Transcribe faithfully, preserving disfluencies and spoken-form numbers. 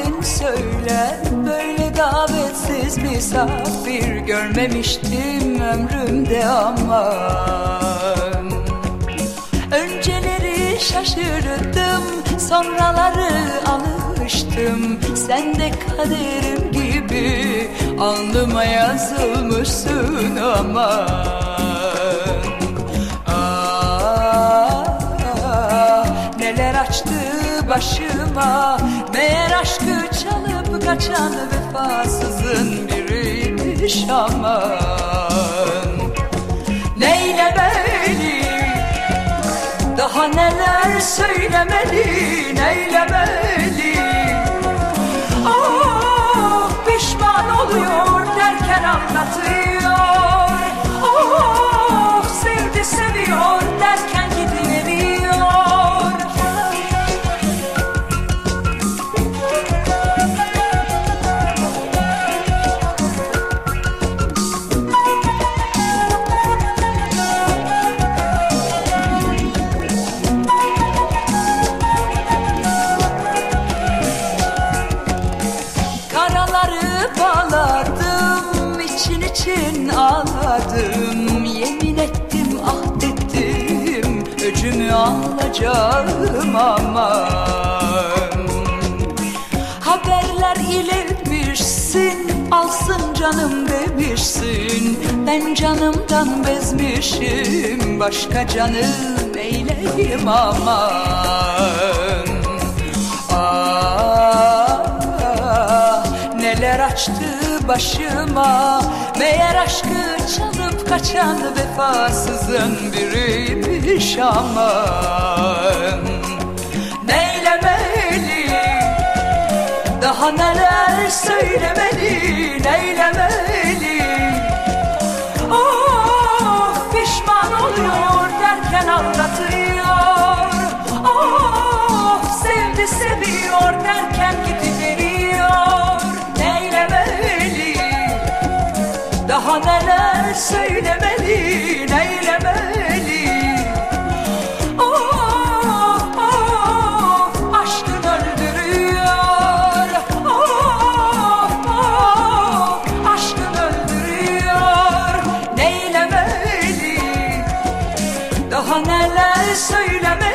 halin söyle, böyle davetsiz misafir görmemiştim ömrümde aman. Önceleri şaşırdım, sonraları alıştım. Sen de kaderim gibi alnıma yazılmışsın aman. Neler açtı başıma, meğer aşkı çalıp kaçan vefasızın biriymiş aman. Neylemeli, daha neler söylemeli, neylemeli. Ah, pişman oluyor derken anlatıyor. Ah, sevdi seviyor derken gidiveriyor. Bağladım, için için ağladım. Yemin ettim, ahdettim, öcümü alacağım aman. Haberler iletmişsin, alsın canım demişsin. Ben canımdan bezmişim, başka canım eyleyim aman. Neler açtı başıma, meğer aşkı çalıp kaçan vefasızın biriymiş aman. Neylemeli, daha neler söylemeli, neylemeli. Oh, pişman oluyor derken aldatıyor. Oh, sevdi seviyor derken gidiveriyor. Daha neler söylemeli, neylemeli. Oh, oh, aşkın öldürüyor. Oh, oh, aşkın öldürüyor. Neylemeli, daha neler söylemeli.